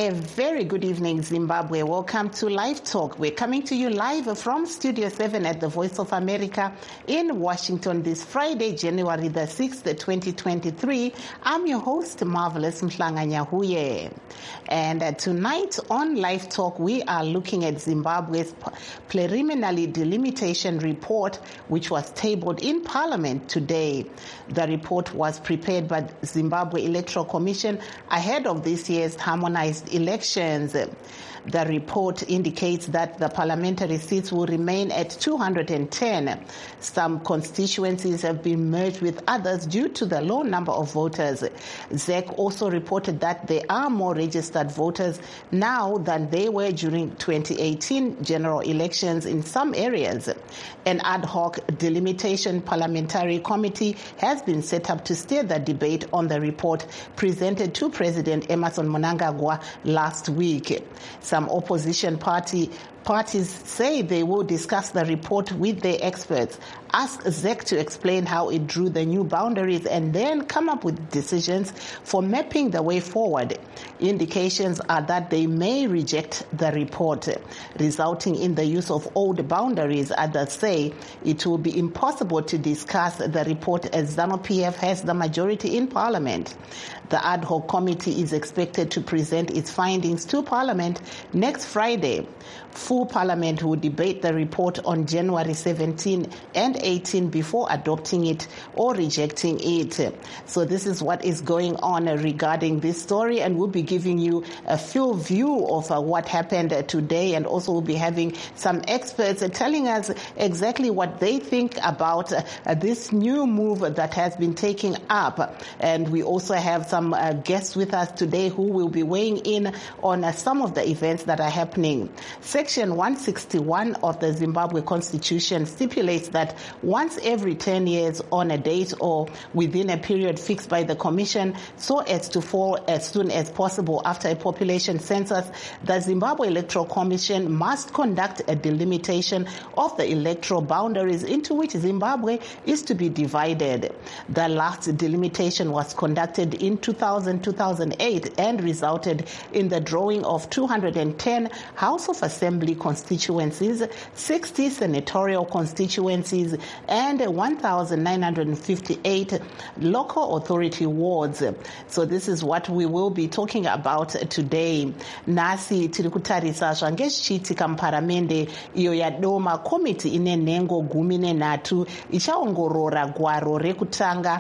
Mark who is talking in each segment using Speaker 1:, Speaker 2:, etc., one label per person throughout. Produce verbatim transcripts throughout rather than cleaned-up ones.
Speaker 1: A very good evening, Zimbabwe. Welcome to Live Talk. We're coming to you live from Studio seven at the Voice of America in Washington this Friday, January the sixth, twenty twenty-three. I'm your host, Marvelous Mhlanganyahuye. And uh, tonight on Live Talk, we are looking at Zimbabwe's preliminary delimitation report, which was tabled in Parliament today. The report was prepared by Zimbabwe Electoral Commission ahead of this year's harmonized elections. The report indicates that the parliamentary seats will remain at two hundred ten. Some constituencies have been merged with others due to the low number of voters. Z E C also reported that there are more registered voters now than they were during twenty eighteen general elections in some areas. An ad hoc delimitation parliamentary committee has been set up to steer the debate on the report presented to President Emmerson Mnangagwa last week. Some opposition party parties say they will discuss the report with their experts, ask Z E C to explain how it drew the new boundaries, and then come up with decisions for mapping the way forward. Indications are that they may reject the report, resulting in the use of old boundaries. Others say it will be impossible to discuss the report as ZANU-P F has the majority in Parliament. The ad hoc committee is expected to present its findings to Parliament next Friday. Full Parliament will debate the report on January seventeenth and eighteenth before adopting it or rejecting it. So this is what is going on regarding this story, and we'll be giving you a full view of uh, what happened uh, today, and also we'll be having some experts uh, telling us exactly what they think about uh, uh, this new move that has been taken up. And we also have some uh, guests with us today who will be weighing in on uh, some of the events that are happening. Section one sixty-one of the Zimbabwe Constitution stipulates that once every ten years on a date or within a period fixed by the Commission so as to fall as soon as possible after a population census, the Zimbabwe Electoral Commission must conduct a delimitation of the electoral boundaries into which Zimbabwe is to be divided. The last delimitation was conducted in two thousand to two thousand eight and resulted in the drawing of two hundred ten House of Assembly constituencies, sixty senatorial constituencies, and one thousand nine hundred fifty-eight local authority wards. So this is what we will be talking about today. Nasi tiri kutarisa zvange zvichiitika muparamende iyo yadoma komiti ine nhengo gumi nenhatu ichaongorora gwaro rekutanga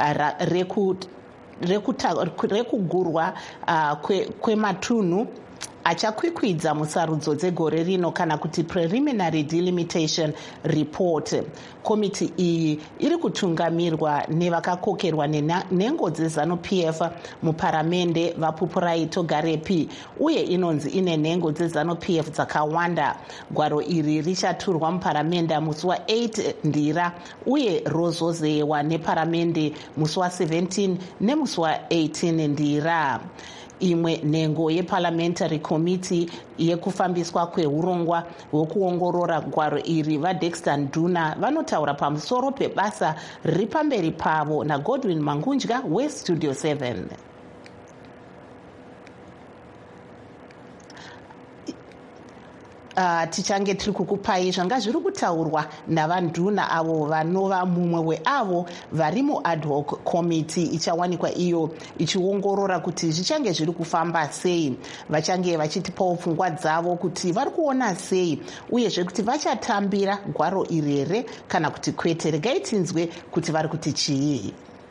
Speaker 1: reku rekugurwa kwematunhu achakwikwidza musarudzo dzegore rino kana kuti preliminary delimitation report. Komiti iyi iri kutungamirwa nevakakokerwa nenhengo dzeZANU-P F muparamende vaPupurai Togarepi, uye inonzi ine nhengo dzeZANU-P F dzakawanda. Gwaro iri richaturwa muparamende musi wa-eight Ndira uye rozozewa neparamende musi wa-seventeen nemusi wa-eighteen Ndira. Imwe nhengo yeparliamentary committee yekufambiswa kwehurongwa hwekuongorora gwaro iri vaDexter Nduna vanotaura pamusoro pebasa riri pamberi pavo naGodwin Mangunja weStudio seven. Uh, tichange tiri kukupai zvanga zviri kutaurwa navanduna avo vanova mumwe weavo vari muad hoc committee ichawanikwa iyo ichiongorora kuti zvichange zviri kufamba sei. Vachange vachitipawo pfungwa dzavo kuti vari kuona sei, uyezve kuti vachatambira gwaro iri here kana kuti kwete. Regai tinzwe kuti vari kuti chii.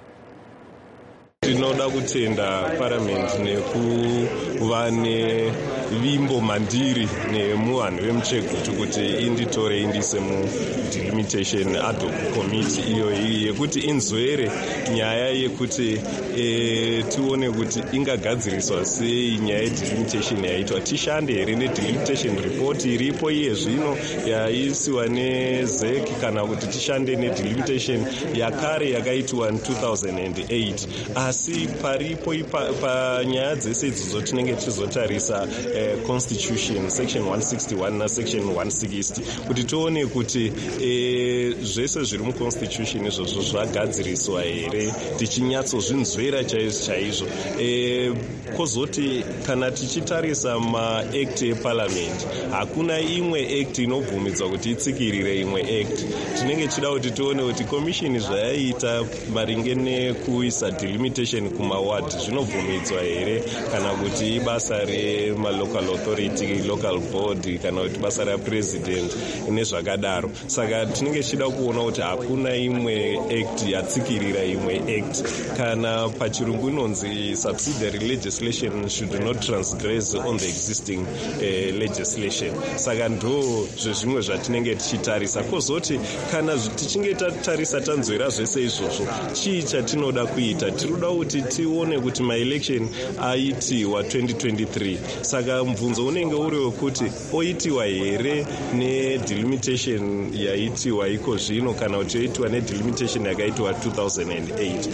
Speaker 2: Tinoda kutenda parliament nekuva nevimbo mandiri nemuvanhu vemuchekutu kuti inditore indise mudelimitation ad hoc committee iyo yekuti inzwere nyaya yekuti e, tione kuti ingagadziriswa sei nyaya yedelimitation yaitwa. Tishande here nedelimitation report iripo iye zvino yaisiwa neZ E C kana kuti tishande nedelimitation yakare yakaitwa in two thousand eight. Asi paripo panyaya dzese idzodzo tinenge tichizotarisa uh, constitution section one sixty-one na section one sixty kuti tione kuti uh, zvese zviri muconstitution izvozvo zvagadziriswa here tichinyatsozvinzvera chaizvo chaizvo. uh, kwozoti kana tichitarisa maact eparliament hakuna imwe act inobvumidzwa kuti itsikirire imwe act. tinenge tichida kuti tione kuti commission zvayaita maringe nekuisa delimitation kumaward zvinobvumidzwa here kana kuti ibasa remalocal authority local board kana kuti basa rapresident nezvakadaro. Saka tinenge tichida kuona kuti hakuna imwe act yatsikirira imwe act. Kana pachirungu inonzi subsidiary legislation should not transgress on the existing uh, legislation. Saka ndo zvezvimwe zvatinenge tichitarisa. Kwozoti kana tichinge tatarisa tanzwira zvese izvozvo chii chatinoda kuita. Tinoda kuti tione kuti maelection aitiwa twenty twenty-three. Saka mvunzo unenge uri wekuti oitiwa here nedelimitation yaitiwa iko zvino kana kuti oitiwa nedelimitation yakaitiwa two thousand eight.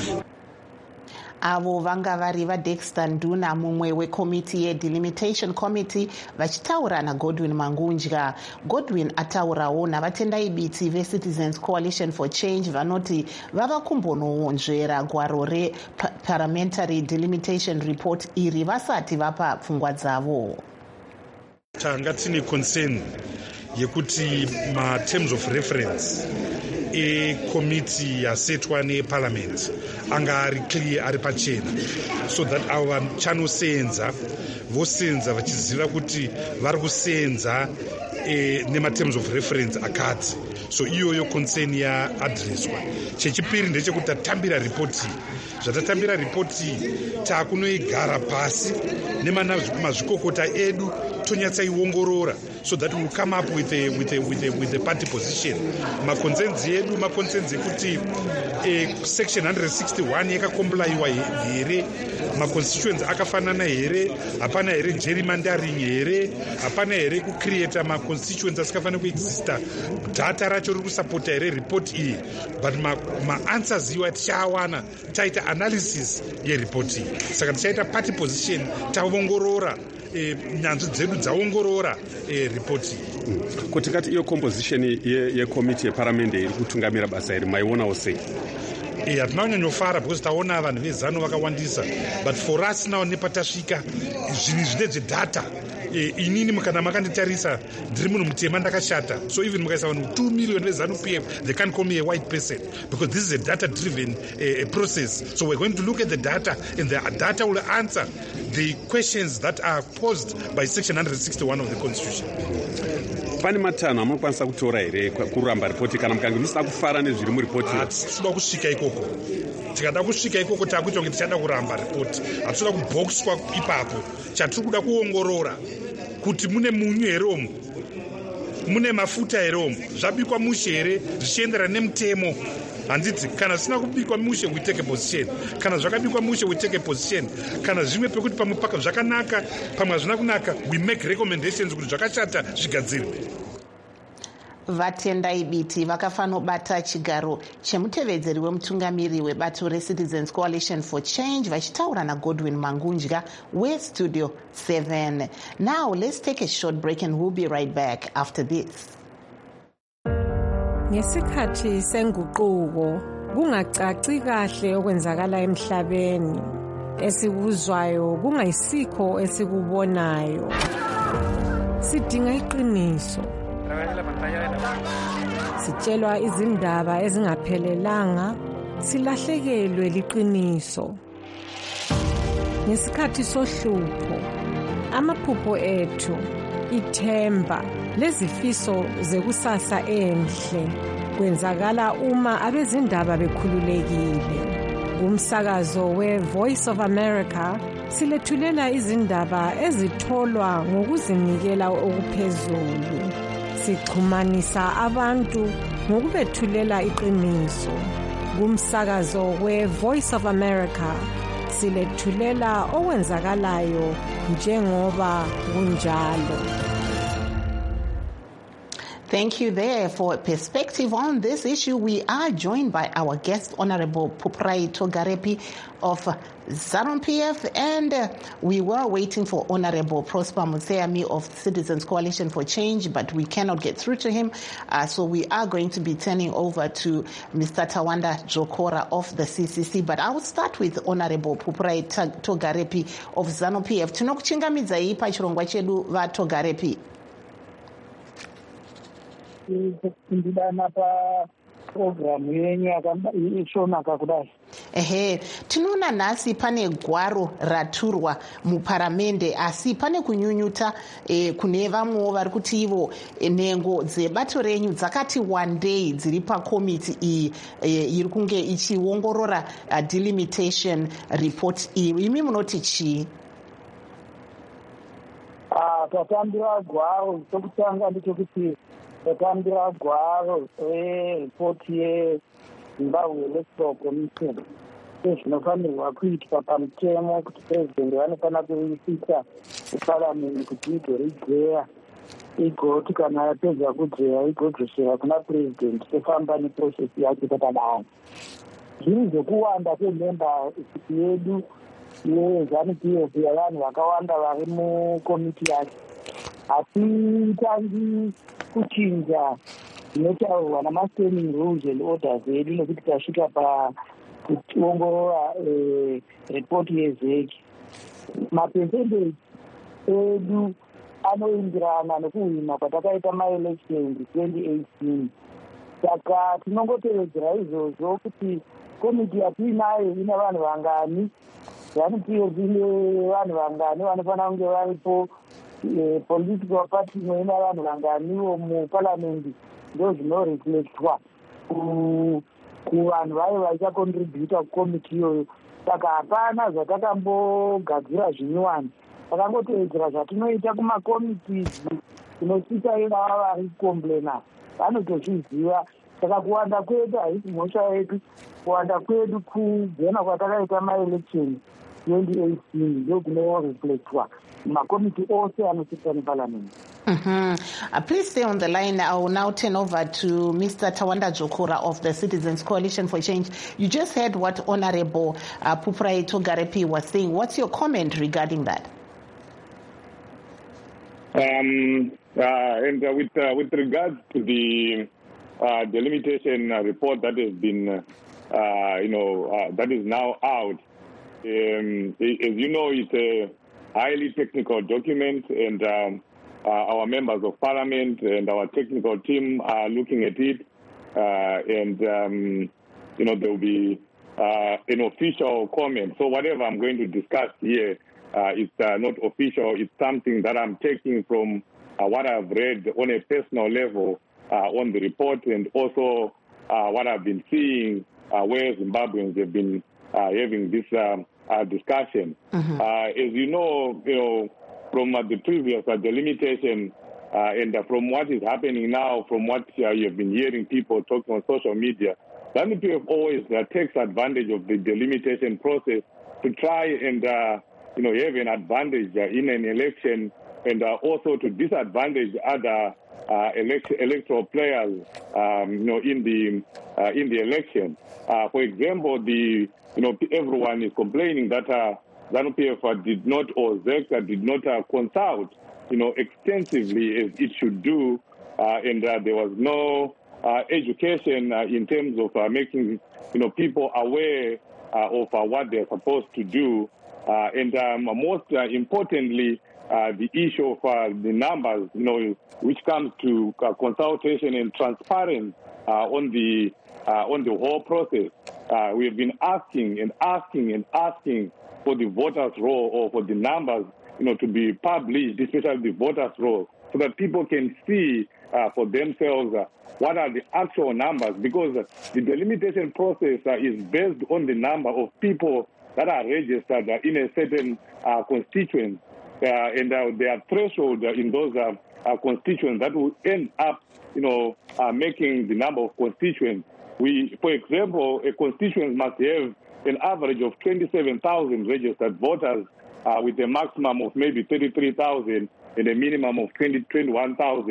Speaker 1: avo vanga vari vaDexter Nduna, mumwe wekomiti yedelimitation committee, vachitaura naGodwin Mangundya. Godwin ataurawo navatendai biti veCitizens Coalition for Change vanoti vava kumbononzvera gwaro reparliamentary delimitation report iri vasati vapa pfungwa dzavo.
Speaker 3: Tanga tine concern yekuti ma-terms of reference ekomiti yasetwa neparliament anga ari clear, ari pachena, so that ava chanosenza vosenza vachiziva kuti vari kusenza e, nema-terms of reference akati. So iyoyo concern yaadreswa. Chechipiri ndechekuti tatambira ripoti zvatatambira ripoti takunoigara pasi nemazvikokota edu tonyatsaiongorora, so that we will come up with a, with a, with a, with a party position. Makonsenzi edu makonsenzi ekuti eh, section one sixty-one yakakomplaiwa here, maconstituents akafanana here, hapana here gerrymandering here, hapana here kucreata maconstituents asikafanira kuexista, data racho riri kusapota here report iyi. But maanswers iwa tichawana taita analysis yereport iyi. Saka tichaita party position, taongorora E, nyanzvi dzedu dzaongorora e, ripoti
Speaker 4: mm. kuti kati iyo composition yekomiti ye yeparliament iri kutungamira basa iri maionawo sei?
Speaker 3: E, hatinanyanyofara because taona vanhu vezano vakawandisa, but for us now nepatasvika zvinhu zvine zvedata. E, inini kana makanditarisa ndiri munhu mutema ndakashata, so even mukaisa vanhu two million vezanu P F, they can't call me a white person because this is a data driven uh, process. So we're going to look at the data and the data will answer the questions that are posed by section one sixty-one of the constitution.
Speaker 4: Pane matanho amunokwanisa kutora here kuramba ripoti kana mukange musina kufara nezviri muripoti?
Speaker 3: Hatitoda kusvika ikoko. Tikada kusvika ikoko takuita kunge tichada kuramba ripoti. Hatitoda kubhokiswa ipapo. Chatiri kuda kuongorora kuti mune munyu here omu, mune mafuta here omu, zvabikwa mushe here zvichienderana nemutemo. Handiti kana sina kubikwa mushe we take a position, kana zvakabikwa mushe we take a position, kana zvimwe pekuti pamwe paka zvakanaka pamwe hazvina kunaka we make recommendations kuti zvakashata zvigadzirwe.
Speaker 1: Vatendai biti vakafanobata chigaro chemutevedzeri wemutungamiri webato reCitizens Coalition for Change vachitaura naGodwin Mangundya weStudio seven. Now let's take a short break and we'll be right back after this.
Speaker 5: Ngesikhathi senguquko kungacaci kahle okwenzakala emhlabeni, esikuzwayo kungayisikho esikubonayo. Sidinga iqiniso. Sitshelwa izindaba ezingaphelelanga, silahlekelwe liqiniso. Ngesikhathi sohlupho, amaphupho ethu, ithemba lezifiso zekusasa enhle kwenzakala uma abezindaba bekhululekile. Umsakazo we-Voice of America silethulela izindaba ezitholwa ngokuzinikela okuphezulu. Sixhumanisa abantu ngokubethulela iqiniso. Kumsakazo we-Voice of America silethulela okwenzakalayo njengoba kunjalo.
Speaker 1: Thank you there for a perspective on this issue. We are joined by our guest, Honorable Phupurae Togarepi of ZANU P F, and uh, we were waiting for Honorable Prosper Motseami of Citizens Coalition for Change, but we cannot get through to him. Uh, so we are going to be turning over to Mister Tawanda Jokora of the C C C. But I will start with Honorable Phupurae Togarepi of ZANU P F. Tinokuchingamidza ipa chirongwa chedu va Togarepi.
Speaker 6: Ndidana pa program yenyu ishonaka kudai.
Speaker 1: Ehe, tinoona nhasi pane gwaro raturwa muparamende, asi pane kunyunyuta eh, kune vamwewo vari kuti ivo eh, nhengo dzebato renyu dzakati wandei dziri pakomiti iyi eh, iri kunge ichiongorora uh, delimitation report iyi. Imi munoti chii?
Speaker 6: Ah, tatambira gwaro chokutanga ndechekuti tatambira gwaro repoti yeZimbabwe Electoral Commission ezvinofanirwa kuitwa pamutemo kuti purezidendi vanofanira kuisisa kuparamende kuti igoridzeya igoti kana yapedza kudzeya igodzoshera kuna purezidendi tofamba neprosesi yacho takadaro. Zviri zvokuwanda kwememba yedu yeZANU P F yavanhu vakawanda vari mukomiti yacho hatitangi kuchinja zvinotaurwa namastanding rules and orders edu nekuti tasvika pakuongorora repoti yezeki. Mapercentage edu anoindirana nekuhwina kwatakaita maelections twenty eighteen. Saka tinongotevedzera izvozvo kuti komiti yatiinayo ina vanhu vangani, ZANU P F ine vanhu vangani vanofanira kunge varipo, political party ina vanhu vanganiwo muparliament, ndo zvinoreflectwa kuvanhu vayo vachacontributa kukomiti iyoyo. Saka hapana zvatakambogadzira zvinyuwani, takangotevedzera zvatinoita kumakomitizi tinosvika ivava vari kukomplena vanotozviziva. Saka kuwanda kwedu haisi mhosva yedu, kuwanda kwedu kugona kwatakaita maelection twenty eighteen ndo kunoreflectwa makomiti ose anosvika neparliament.
Speaker 1: Mm-hmm. Uh, please stay on the line. I will now turn over to Mister Tawanda Jokora of the Citizens Coalition for Change. You just heard what Honorable uh, Phupurae Togarepi was saying. What's your comment regarding that?
Speaker 7: Um, uh, and uh, with uh, with regards to the uh, delimitation uh, report that has been, uh, uh, you know, uh, that is now out, um, as you know, it's a highly technical document, and um, uh, our members of parliament and our technical team are looking at it, uh, and um, you know, there will be uh, an official comment. So whatever I'm going to discuss here, uh, it's uh, not official. It's something that I'm taking from uh, what I've read on a personal level uh, on the report, and also uh, what I've been seeing uh, where Zimbabweans have been uh, having this um, uh, discussion. Mm-hmm. Uh, as you know, you know, from uh, the previous uh, delimitation uh, and uh, from what is happening now, from what uh, you've been hearing people talking on social media, ZANU P F always uh, takes advantage of the delimitation process to try and uh, you know, have an advantage uh, in an election, and uh, also to disadvantage other uh, elect- electoral players, um, you know, in the uh, in the election. Uh, for example, the you know everyone is complaining that uh, ZANU P F did not, or ZEC did not uh, consult, you know, extensively as it should do, uh, and uh, there was no uh, education uh, in terms of uh, making you know people aware uh, of uh, what they're supposed to do. Uh, and um, most uh, importantly, uh, the issue of uh, the numbers, you know, which comes to uh, consultation and transparency uh, on the uh, on the whole process. Uh, we have been asking and asking and asking for the voters' roll, or for the numbers, you know, to be published, especially the voters' roll, so that people can see uh, for themselves uh, what are the actual numbers, because uh, the delimitation process uh, is based on the number of people that are registered uh, in a certain uh, constituent, uh, and uh, there are thresholds uh, in those uh, uh, constituents that will end up, you know, uh, making the number of constituents. We, for example, a constituent must have an average of twenty-seven thousand registered voters, uh, with a maximum of maybe thirty-three thousand and a minimum of twenty, twenty-one thousand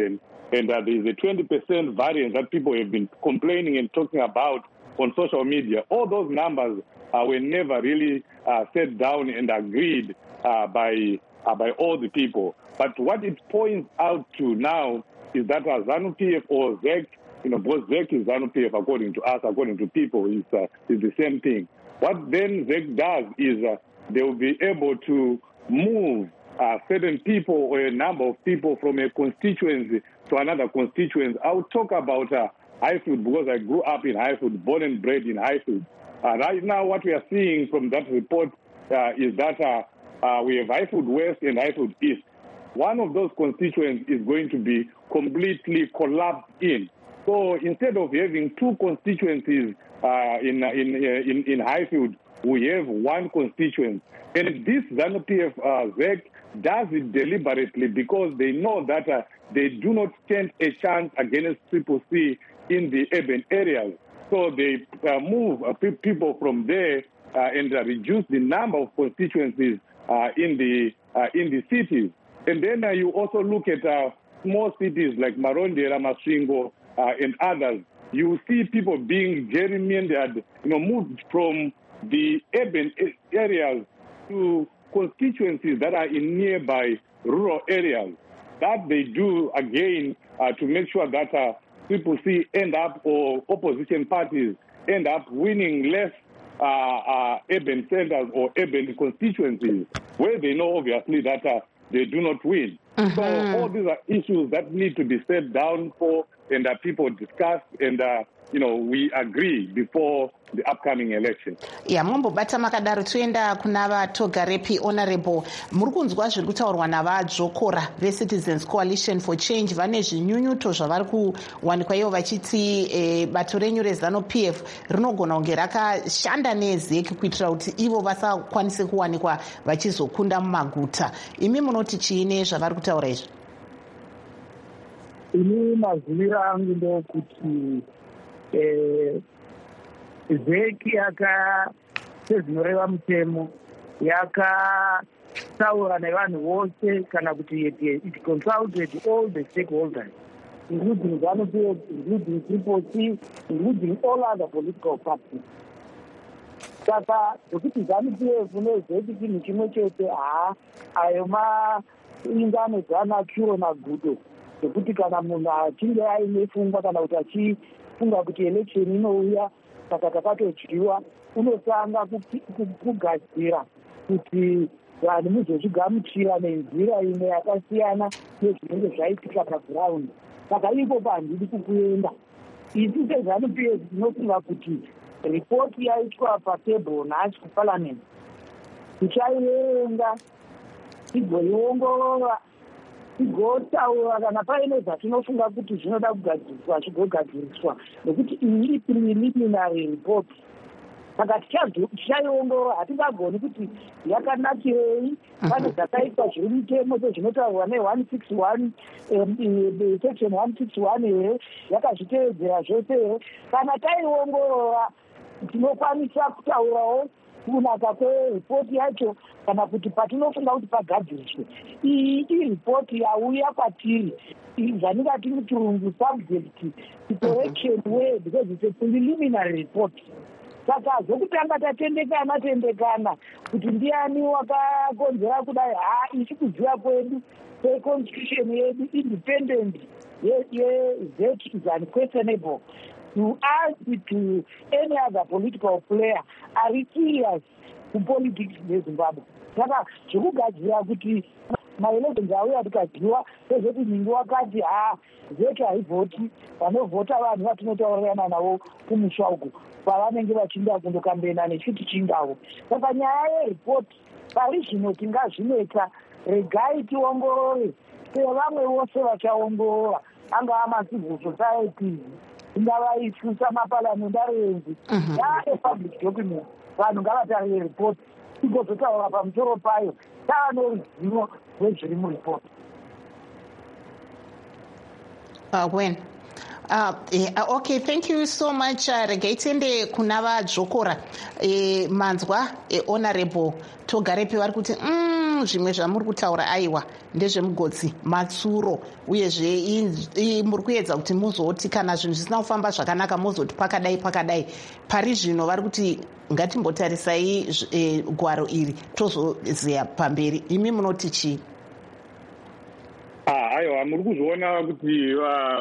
Speaker 7: And uh, there's a twenty percent variance that people have been complaining and talking about on social media. All those numbers uh, were never really uh, set down and agreed uh, by uh, by all the people. But what it points out to now is that uh, ZANU-P F or Z E C, you know, both Z E C is ZANU-P F according to us, according to people, is, uh, is the same thing. What then Z E C does is uh, they will be able to move uh, certain people or a number of people from a constituency to another constituency. I'll talk about uh, Highfield because I grew up in Highfield, born and bred in Highfield. Uh, right now, what we are seeing from that report uh, is that uh, uh, we have Highfield West and Highfield East. One of those constituents is going to be completely collapsed in. So instead of having two constituencies uh, in, in, in, in Highfield, we have one constituent. And this ZANU-P F uh, Z E C does it deliberately because they know that uh, they do not stand a chance against Triple C in the urban areas. So they uh, move uh, pe- people from there uh, and uh, reduce the number of constituencies uh, in the uh, in the cities. And then uh, you also look at uh, small cities like Marondera, Masvingo, uh, and others. You see people being gerrymandered, you know, moved from the urban areas to constituencies that are in nearby rural areas. That they do, again, uh, to make sure that uh, people see end up, or opposition parties end up winning less uh, uh, urban centers or urban constituencies, where they know, obviously, that uh, they do not win. Mm-hmm. So all these are issues that need to be set down for and that people discuss and, uh, you know, we agree before the upcoming election.
Speaker 1: Yeah, Mombo bata makadaro tuenda kuna vatogarepi honorable muri kunzwa zviri kutaurwa navadzvokora veCitizens Coalition for Change vane zvinyunyuto zvavari kuwanikwa ivo vachiti eh, bato renyu reZANU-P F rinogona kunge rakashanda neZ E C kuitira kuti ivo vasakwanise kuwanikwa vachizokunda mumaguta. Imi munoti chiine zvavari kutaura izvi?
Speaker 6: Ini maziviro angu ndokuti eh, Z E C yaka sezvinoreva mutemo yakataura nevanhu vose kana kuti it consulted all the stakeholders including ZANU-P F, including Triple C, including all other political parties. Saka zvokuti ZANU-P F neZ E C chinhu chimwe chete haa ayo mainganodzana kuro nagudo zvokuti kana munhu achinge aine pfungwa kana kuti achifunga kuti election inouya saka takatodyiwa unotanga kugadzira kuti vanhu muzozvigamuchira nenzira imwe yakasiyana nezvinenge zvaitika pagiraundi. Saka ipo pandidi kukuenda isu seZANU-P F tinofunga kuti ripoti yaitwa patebhuru nacho kuparliament tichaiverenga tigoiongorora tigotaura kana paine zvatinofunga kuti zvinoda kugadziriswa zvigogadziriswa nekuti iyi preliminary report. Saka tichaiongorora hatingagoni kuti yakanakirei. Pane zvakaitwa zviri mutemo sezvinotaurwa ne-one sixty-one section one sixty-one here yakazvitevedzera zvose here. Kana taiongorora tinokwanisa kutaurawo kunaka kweripoti yacho kana kuti patinofunga kuti pagadziriswe. Iyi iripoti yauya kwatiri zvatingati muchirungu subject to correction way because it's a preliminary report. Saka zvokutanga tatendekana tendekana kuti ndiani wakakonzera kudai haa ichi kuziva kwedu kweconstitution yedu independent ye-Z E C is unquestionable. To us, to any other political player, are serious to politics in Zimbabwe. Saka zvokugadzira kuti maelections auya tikadyiwa sezvoti ningi wakati haa Z E C haivhoti, vanovhota vanhu vatinotaurana navo kumusha uku pavanenge vachinda kundokambena nechiti chingavo. Saka nyaya yeripoti pari zvino tingazvinetsa, regai tiongorore sevamwe vose vachaongorora, angava macivil society, ingava isu samaparliamentarians, yaepublic document. Vanhu ngavatarire ripoti tigozotaura pamusoro payo tava noruzivo rwezviri muripoti.
Speaker 1: Uh, when Uh, yeah, okay, thank you so much. Uh, regai tiende kuna vadzvokora e, manzwa e, honorable Togarepi vari kuti mm, zvimwe zvamuri kutaura aiwa ndezvemugodzi matsuro uyezve muri kuedza kuti muzoti kana zvinhu zvisina kufamba zvakanaka muzoti pakadai pakadai. Pari zvino vari kuti ngatimbotarisai e, gwaro iri tozozeya pamberi. Imi munoti chii?
Speaker 7: Ah, aiwa muri kuzviona kuti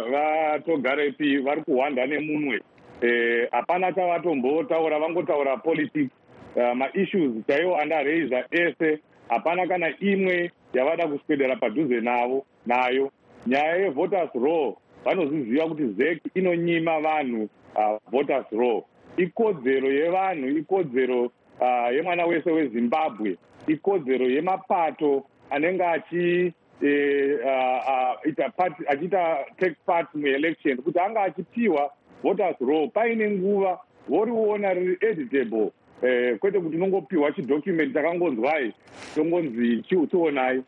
Speaker 7: vaTogarepi vari kuhwanda nemunwe. Hapana eh, chavatombotaura, vangotaura politics. Uh, maissues chaiwo andaraiza ese. Hapana kana imwe yavada kuswedera padhuze navo nayo. Nyaya yevoters law vanozviziva kuti Z E C inonyima vanhu uh, voters law. Ikodzero yevanhu, ikodzero uh, yemwana wese weZimbabwe, ikodzero yemapato anenge achi Eh, uh, uh, part, achita take part muelection kuti anga achipiwa voters law paine nguva voriona riri editable, eh, kwete kuti unongopiwa chidocument takangonzwai tongonzi chiutionai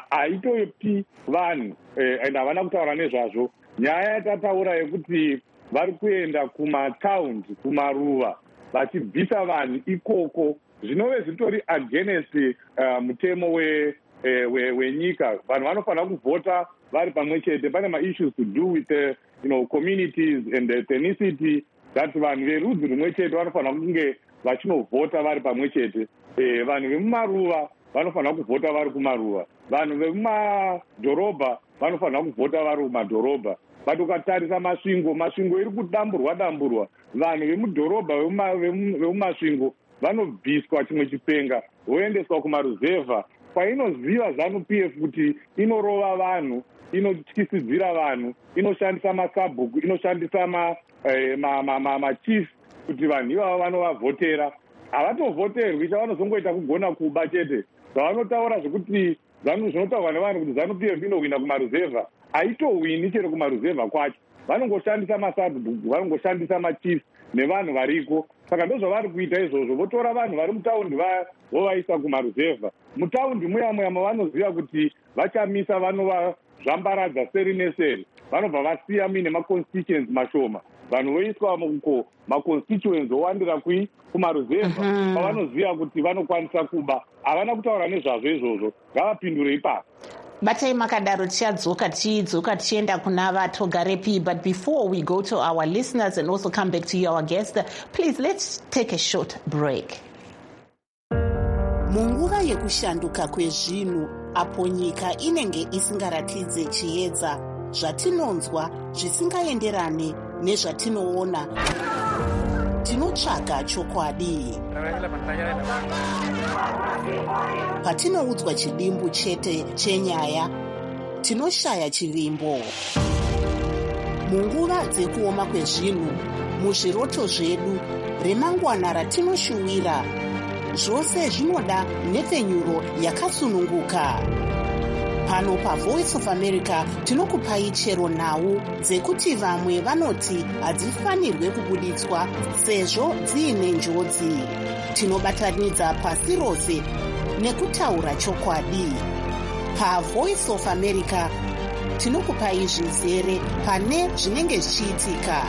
Speaker 7: haitopi vanhu eh, and havana kutaura nezvazvo. Nyaya yatataura yekuti vari kuenda kumataundi kumaruva vachibvisa vanhu ikoko zvinove zvitori against uh, mutemo we wenyika. Vanhu vanofanira kuvhota vari pamwe chete. Pane maissues to do with the, you know, communities and the ethnicity that vanhu verudzi rumwe chete vanofanira kunge vachinovhota vari pamwe chete. Eh, vanhu vemumaruva vanofanira kuvhota vari kumaruva, vanhu vemumadhorobha vanofanira kuvhota vari kumadhorobha. But ukatarisa masvingo, masvingo iri kudamburwa damburwa. Vanhu vemudhorobha vemumasvingo vanobviswa chimwe chipenga voendeswa kumaruzevha kwainoziva ZANU P F kuti inorova vanhu, inotyisidzira vanhu, inoshandisa masabhuku, inoshandisa ma, eh, ma, ma, ma, machief kuti vanhu ivava vanovavhotera. Havatovhoterwi, chavanozongoita kugona kuba chete. Zvavanotaura zvekuti ZANU zvinotaurwa nevanhu kuti ZANU P F inowina kumaruzevha, haitowini chero kumaruzevha kwacho. Vanongoshandisa masabhuku, vanongoshandisa machief nevanhu variko. Saka ndozvavari kuita izvozvo, votora vanhu vari mutaundi vovaisa kumaruzevha. Mutaundi muya muya mavanoziva kuti vachamisa vanova zvambaradza seri neseri, vanobva vasiya muine maconstituents mashoma, vanhu voiswa muko maconstituents owandira kui kumaruzevha pavanoziva kuti vanokwanisa kuba. Havana kutaura nezvazvo izvozvo, ngavapindure ipapo.
Speaker 1: Batai makadaro tichadzoka tichidzoka tichienda kuna vaTogarepi. But before we go to our listeners and also come back to you, our guest, please let's take a short break. Munguva yekushanduka kwezvinhu apo nyika inenge isingaratidze chiedza, zvatinonzwa zvisingaenderane nezvatinoona, tinotsvaga chokwadi. Patinoudzwa chidimbu chete chenyaya, tinoshaya chivimbo. Munguva dzekuoma kwezvinhu, muzviroto zvedu, remangwana ratinoshuwira, zvose zvinoda nhepfenyuro yakasununguka. Pano paVoice of America tinokupai chero nhau dzekuti vamwe vanoti hadzifanirwe kubuditswa sezvo dziine njodzi. Tinobatanidza pasi rose nekutaura chokwadi. PaVoice of America tinokupai zvizere pane zvinenge zvichiitika.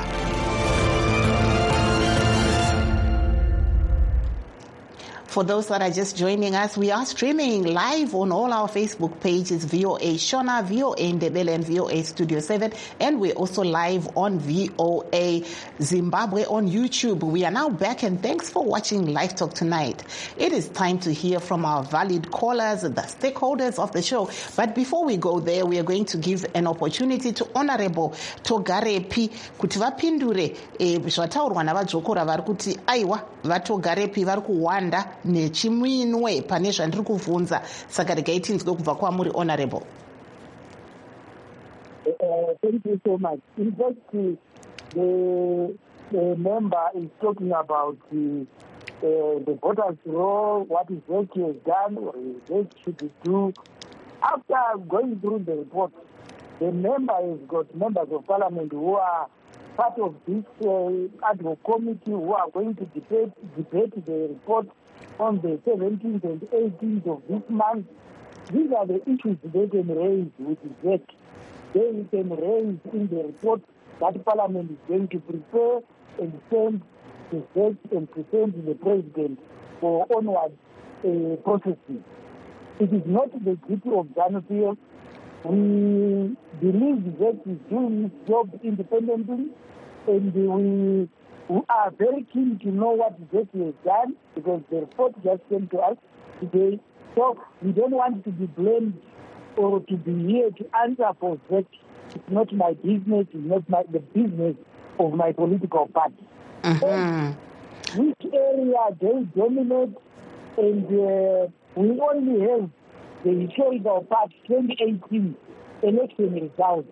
Speaker 1: For those that are just joining us, we are streaming live on all our Facebook pages, V O A Shona, V O A Ndebele, and V O A Studio seven. And we're also live on V O A Zimbabwe on YouTube. We are now back, and thanks for watching Live Talk tonight. It is time to hear from our valued callers, the stakeholders of the show. But before we go there, we are going to give an opportunity to Honorable Togarepi kuti vapindure zvataurwa navadzokora vari kuti aiwa vaTogarepi vari kuwanda nechimwinwe pane zvandiri kuvhunza. Saka regai tinzwe kubva kwamuri Honorable.
Speaker 6: Uh, thank you so much. In fact, the, the member is talking about the, uh, the voters' law, what is Z E C has done, or Z E C should do. After going through the report, the member has got members of parliament who are part of this uh, ad hoc committee who are going to debate, debate the report on the seventeenth and eighteenth of this month. These are the issues they can raise with Z E C. They can raise in the report that Parliament is going to prepare and send the Z E C and present the President for onward uh, processing. It is not the duty of ZANU-P F. We believe that is doing its job independently, and we, we are very keen to know what Z E C has done, because the report just came to us today. So we don't want to be blamed or to be here to answer for Z E C. It's not my business, it's not my, the business of my political party. Mm-hmm. Which area they dominate, and uh, we only have the historical part, twenty eighteen election results.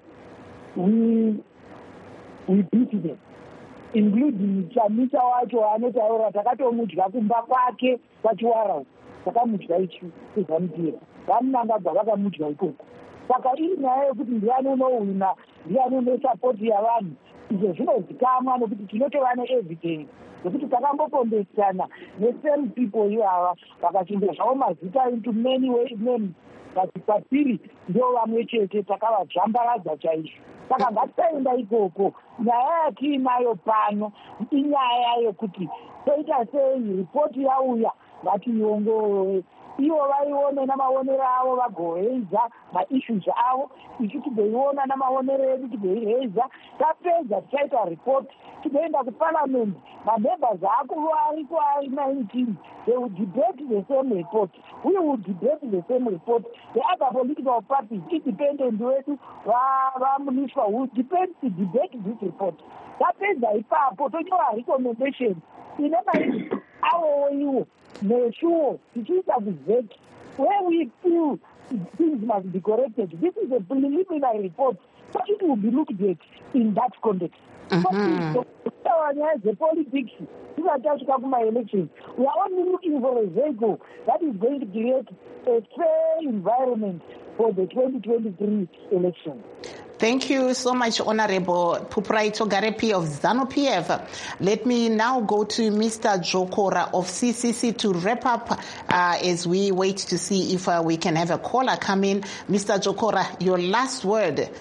Speaker 6: We we beat them, including Chamisa wacho anotaura takatomudya kumba kwake pachiwara takamudya ichi kuzamupira vamunangagwa vakamudya ikoko. Saka iri nyaya yekuti ndiani unowina ndiani unosapoti yavanhu, izvo zvinozikamwa nokuti tinotova neevidence nokuti takambokombesana nesame people ivava vakachinja zvavo mazita into many names, but kwatiri ndo vamwe chete takavadzvambaradza chaizvo. Saka ngatisaenda ikoko. Nyaya yatiinayo pano inyaya yekuti toita sei ripoti yauya ngatiiongorore, ivo vaione namaonero avo vagoheiza maissues avo, isu tigoiona namaonero edu tigoiheiza. Tapedza tichaita report tigoenda kuparliament. Mamembers akuva ariko ari nineteen, they will debate the same report. We will debate the same report. The other political parties, independent wetu vamuniswa, will debate to debate this report. Tapedza ipapo tonyora recommendation ine maizvi avowo iwo neshuwo tichiita kuzeti where we feel things must be corrected. This is a preliminary report, so it will be looked at in that context. Mm-hmm. The politics, we are only looking for a vehicle that is going to create a fair environment for the twenty twenty-three election.
Speaker 1: Thank you so much, Honorable Phupuraito Garepi of ZANU-P F. Let me now go to Mister Jokora of C C C to wrap up uh, as we wait to see if uh, we can have a caller come in. Mister Jokora, your last word.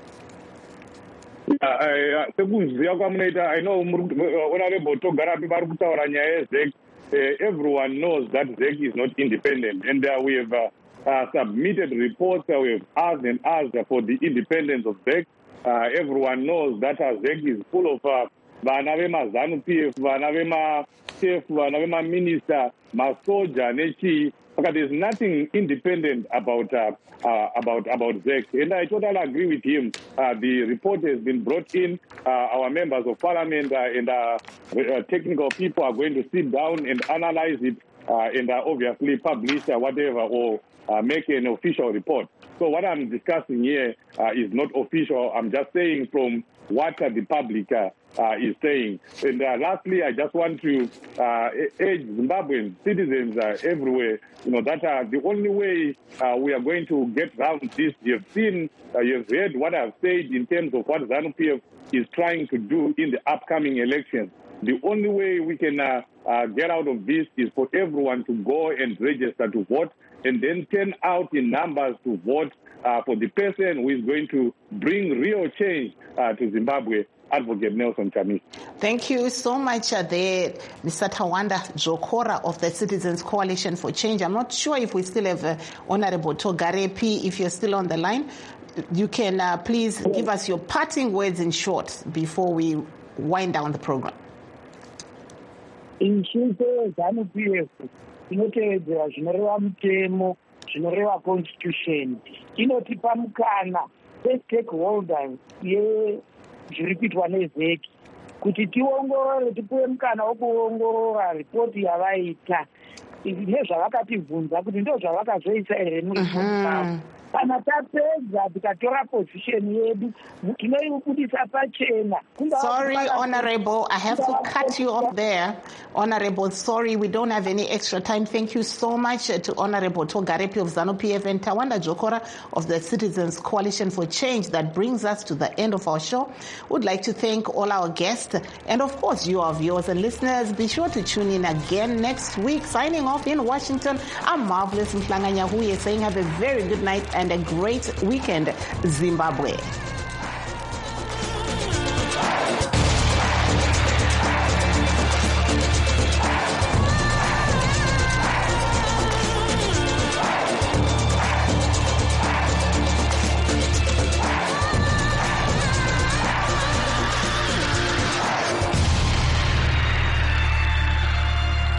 Speaker 7: I know Honorable Togarapi Barukutaura nyaya Z E C. Everyone knows that Z E C is not independent, and uh, we have uh, uh, submitted reports. Uh, we have asked and asked for the independence of Z E C. Uh, everyone knows that uh, Z E C is full of vana vema ZANU-P F, vana vema chief, vana vema minister, masoja, nechi. Because there's nothing independent about uh, uh, about about Z E C, and I totally agree with him. Uh, the report has been brought in. Uh, our members of parliament uh, and uh, uh, technical people are going to sit down and analyze it, uh, and uh, obviously publish uh, whatever or uh, make an official report. So what I'm discussing here uh, is not official. I'm just saying from what uh, the public uh, uh, is saying. And uh, lastly, I just want to uh, urge Zimbabwean citizens uh, everywhere, you know, that uh, the only way uh, we are going to get around this, you've seen, uh, you've heard what I've said in terms of what ZANU-P F is trying to do in the upcoming elections. The only way we can uh, uh, get out of this is for everyone to go and register to vote and then turn out in numbers to vote uh, for the person who is going to bring real change uh, to Zimbabwe, Advocate Nelson Chamisa.
Speaker 1: Thank you so much uh, there, Mister Tawanda Jokora of the Citizens Coalition for Change. I'm not sure if we still have uh, Honorable Togarepi. If you're still on the line, you can uh, please give us your parting words in short before we wind down the program.
Speaker 6: In ZANU-P F, inotevedzera zvinoreva mutemo, zvinoreva constitution, inotipa mukana sestakeholders yezviri kuitwa neZ E C kuti tiongorore, tipuwe mukana wokuongorora ripoti yavaita nezvavakatibvunza kuti ndo zvavakazoisa here muripoti yavo. Kana tapedza tikatora position yedu tinoibudisa pachena.
Speaker 1: Sorry, Honorable, I have to cut you off there. Honorable, sorry, we don't have any extra time. Thank you so much to Honorable Togarepi of ZANU-P F and Tawanda Jokora of the Citizens Coalition for Change. That brings us to the end of our show. We'd like to thank all our guests and, of course, you, our viewers and listeners. Be sure to tune in again next week. Signing off in Washington, I'm Marvelous Mhlanga Nyahuye saying have a very good night and a great weekend, Zimbabwe.